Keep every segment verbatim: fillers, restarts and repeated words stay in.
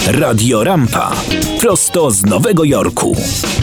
Radio Rampa. Prosto z Nowego Jorku.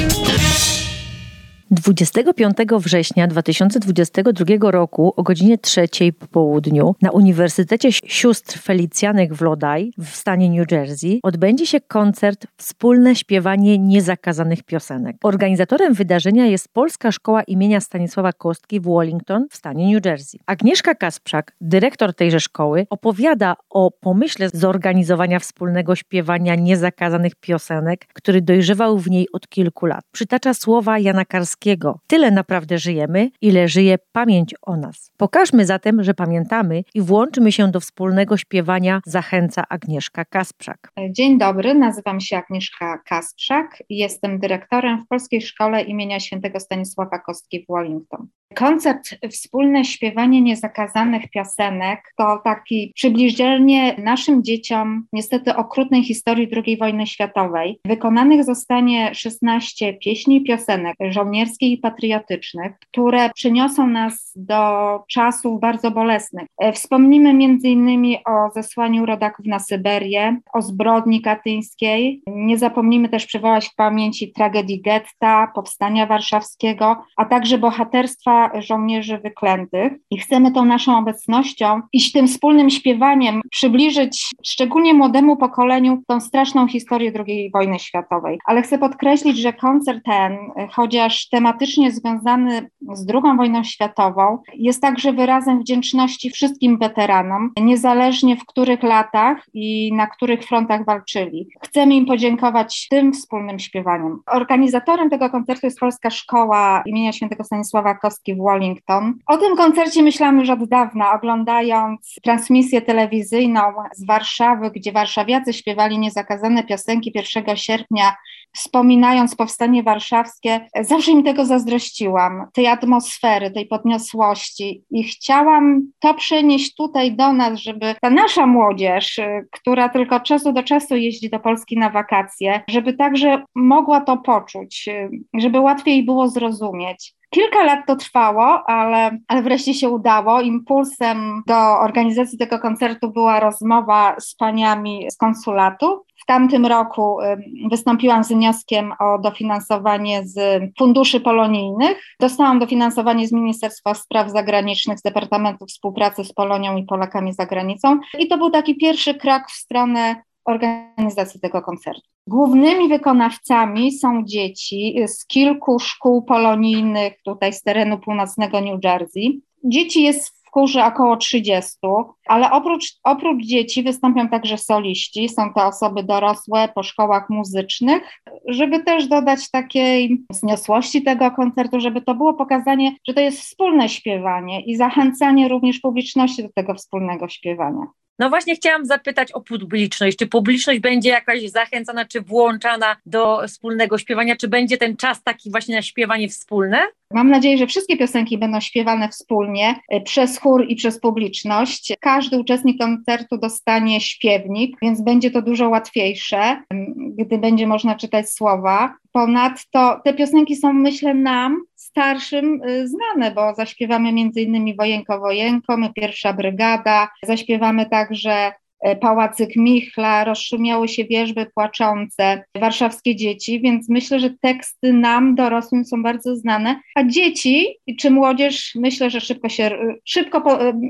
dwudziestego piątego września dwa tysiące dwudziestego drugiego roku o godzinie trzeciej po południu na Uniwersytecie Sióstr Felicjanek w Lodi w stanie New Jersey odbędzie się koncert Wspólne śpiewanie niezakazanych piosenek. Organizatorem wydarzenia jest Polska Szkoła imienia Stanisława Kostki w Wallington w stanie New Jersey. Agnieszka Kasprzak, dyrektor tejże szkoły, opowiada o pomyśle zorganizowania wspólnego śpiewania niezakazanych piosenek, który dojrzewał w niej od kilku lat. Przytacza słowa Jana Karskiego: tyle naprawdę żyjemy, ile żyje pamięć o nas. Pokażmy zatem, że pamiętamy i włączmy się do wspólnego śpiewania, zachęca Agnieszka Kasprzak. Dzień dobry, nazywam się Agnieszka Kasprzak i jestem dyrektorem w Polskiej Szkole imienia Świętego Stanisława Kostki w Wallington. Koncert Wspólne śpiewanie niezakazanych piosenek to taki przybliżenie naszym dzieciom niestety okrutnej historii drugiej wojny światowej. Wykonanych zostanie szesnaście pieśni i piosenek żołnierskich i patriotycznych, które przyniosą nas do czasów bardzo bolesnych. Wspomnimy między innymi o zesłaniu rodaków na Syberię, o zbrodni katyńskiej. Nie zapomnimy też przywołać w pamięci tragedii getta, powstania warszawskiego, a także bohaterstwa żołnierzy wyklętych. I chcemy tą naszą obecnością i tym wspólnym śpiewaniem przybliżyć szczególnie młodemu pokoleniu tą straszną historię drugiej wojny światowej. Ale chcę podkreślić, że koncert ten, chociaż tematycznie związany z drugą wojną światową, jest także wyrazem wdzięczności wszystkim weteranom, niezależnie w których latach i na których frontach walczyli. Chcemy im podziękować tym wspólnym śpiewaniem. Organizatorem tego koncertu jest Polska Szkoła imienia Świętego Stanisława Kostki w Wallington. O tym koncercie myślałam już od dawna, oglądając transmisję telewizyjną z Warszawy, gdzie warszawiacy śpiewali niezakazane piosenki pierwszego sierpnia, wspominając powstanie warszawskie. Zawsze im tego zazdrościłam, tej atmosfery, tej podniosłości i chciałam to przenieść tutaj do nas, żeby ta nasza młodzież, która tylko od czasu do czasu jeździ do Polski na wakacje, żeby także mogła to poczuć, żeby łatwiej było zrozumieć. Kilka lat to trwało, ale, ale wreszcie się udało. Impulsem do organizacji tego koncertu była rozmowa z paniami z konsulatu. W tamtym roku wystąpiłam z wnioskiem o dofinansowanie z funduszy polonijnych. Dostałam dofinansowanie z Ministerstwa Spraw Zagranicznych, z Departamentu Współpracy z Polonią i Polakami za granicą. I to był taki pierwszy krok w stronę organizacji tego koncertu. Głównymi wykonawcami są dzieci z kilku szkół polonijnych tutaj z terenu północnego New Jersey. Dzieci jest w chórze około trzydziestu, ale oprócz, oprócz dzieci wystąpią także soliści. Są to osoby dorosłe po szkołach muzycznych, żeby też dodać takiej wzniosłości tego koncertu, żeby to było pokazanie, że to jest wspólne śpiewanie i zachęcanie również publiczności do tego wspólnego śpiewania. No właśnie chciałam zapytać o publiczność. Czy publiczność będzie jakaś zachęcana, czy włączana do wspólnego śpiewania? Czy będzie ten czas taki właśnie na śpiewanie wspólne? Mam nadzieję, że wszystkie piosenki będą śpiewane wspólnie przez chór i przez publiczność. Każdy uczestnik koncertu dostanie śpiewnik, więc będzie to dużo łatwiejsze, gdy będzie można czytać słowa. Ponadto te piosenki są, myślę, nam, starszym, znane, bo zaśpiewamy między innymi Wojenko, Wojenko, My Pierwsza Brygada, zaśpiewamy także Pałacyk Michla, rozszumiały się wierzby płaczące, warszawskie dzieci, więc myślę, że teksty nam, dorosłym, są bardzo znane, a dzieci czy młodzież, myślę, że szybko się szybko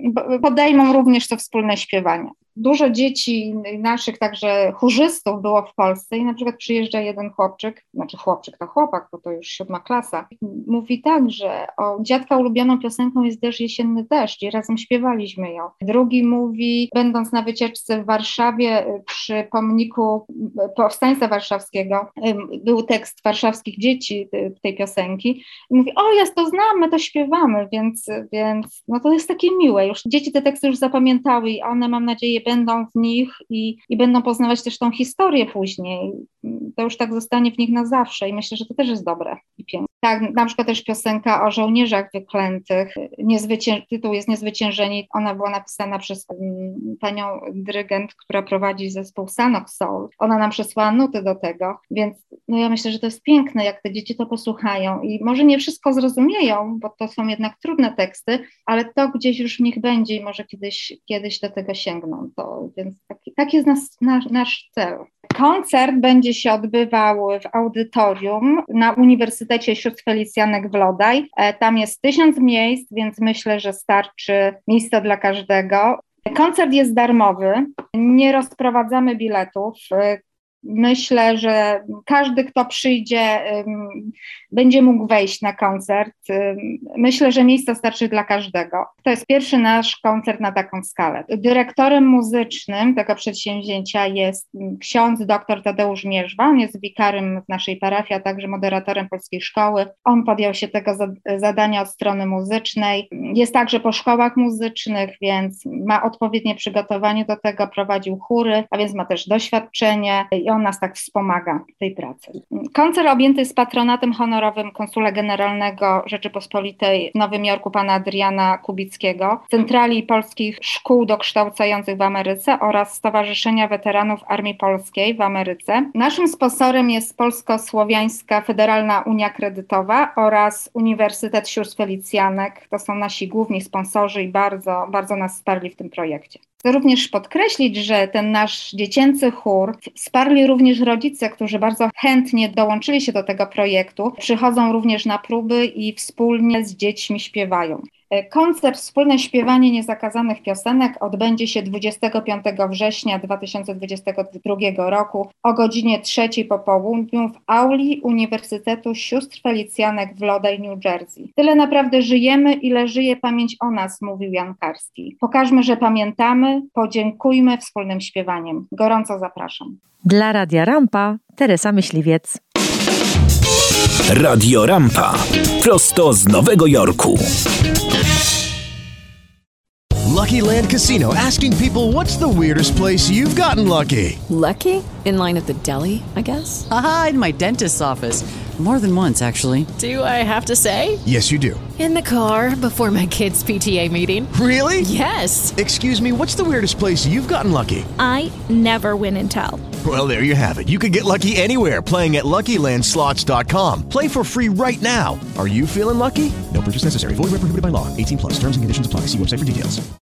podejmą również to wspólne śpiewanie. Dużo dzieci naszych, także chórzystów było w Polsce i na przykład przyjeżdża jeden chłopczyk, znaczy chłopczyk to chłopak, bo to już siódma klasa, mówi tak, że o dziadka ulubioną piosenką jest Deszcz, jesienny deszcz i razem śpiewaliśmy ją. Drugi mówi, będąc na wycieczce w Warszawie przy pomniku powstańca warszawskiego, był tekst warszawskich dzieci tej piosenki i mówi, o ja to znam, my to śpiewamy, więc, więc no to jest takie miłe. Już dzieci te teksty już zapamiętały i one, mam nadzieję, będą w nich i, i będą poznawać też tą historię później. To już tak zostanie w nich na zawsze i myślę, że to też jest dobre i piękne. Tak, na przykład też piosenka o żołnierzach wyklętych, Niezwycię... tytuł jest Niezwyciężeni, ona była napisana przez um, panią dyrygent, która prowadzi zespół Sanok Soul. Ona nam przesłała nuty do tego, więc no ja myślę, że to jest piękne, jak te dzieci to posłuchają i może nie wszystko zrozumieją, bo to są jednak trudne teksty, ale to gdzieś już w nich będzie i może kiedyś, kiedyś do tego sięgną. To, więc taki, taki jest nas, nasz, nasz cel. Koncert będzie się odbywał w audytorium na Uniwersytecie Sióstr Felicjanek w Lodaj. Tam jest tysiąc miejsc, więc myślę, że starczy miejsca dla każdego. Koncert jest darmowy, nie rozprowadzamy biletów. Myślę, że każdy, kto przyjdzie, będzie mógł wejść na koncert. Myślę, że miejsca starczy dla każdego. To jest pierwszy nasz koncert na taką skalę. Dyrektorem muzycznym tego przedsięwzięcia jest ksiądz dr Tadeusz Mierzwa. On jest wikarym w naszej parafii, a także moderatorem Polskiej Szkoły. On podjął się tego zadania od strony muzycznej. Jest także po szkołach muzycznych, więc ma odpowiednie przygotowanie do tego, prowadził chóry, a więc ma też doświadczenie i on nas tak wspomaga w tej pracy. Koncert objęty jest patronatem honorowym konsula generalnego Rzeczypospolitej w Nowym Jorku pana Adriana Kubickiego, Centrali Polskich Szkół Dokształcających w Ameryce oraz Stowarzyszenia Weteranów Armii Polskiej w Ameryce. Naszym sponsorem jest Polsko-Słowiańska Federalna Unia Kredytowa oraz Uniwersytet Sióstr Felicjanek. To są nasi główni sponsorzy i bardzo, bardzo nas wsparli w tym projekcie. Chcę również podkreślić, że ten nasz dziecięcy chór wsparli również rodzice, którzy bardzo chętnie dołączyli się do tego projektu. Przychodzą również na próby i wspólnie z dziećmi śpiewają. Koncert Wspólne Śpiewanie Niezakazanych Piosenek odbędzie się dwudziestego piątego września dwa tysiące dwudziestego drugiego roku o godzinie trzeciej po południu w auli Uniwersytetu Sióstr Felicjanek w Lodaj, New Jersey. Tyle naprawdę żyjemy, ile żyje pamięć o nas, mówił Jan Karski. Pokażmy, że pamiętamy, podziękujmy wspólnym śpiewaniem. Gorąco zapraszam. Dla Radia Rampa, Teresa Myśliwiec. Radio Rampa. Prosto z Nowego Jorku. Lucky Land Casino, asking people, what's the weirdest place you've gotten lucky? Lucky? In line at the deli, I guess? Aha, in my dentist's office. More than once, actually. Do I have to say? Yes, you do. In the car before my kids' P T A meeting. Really? Yes. Excuse me, what's the weirdest place you've gotten lucky? I never win and tell. Well, there you have it. You can get lucky anywhere, playing at Lucky Land Slots dot com. Play for free right now. Are you feeling lucky? No purchase necessary. Void where prohibited by law. eighteen plus. Terms and conditions apply. See website for details.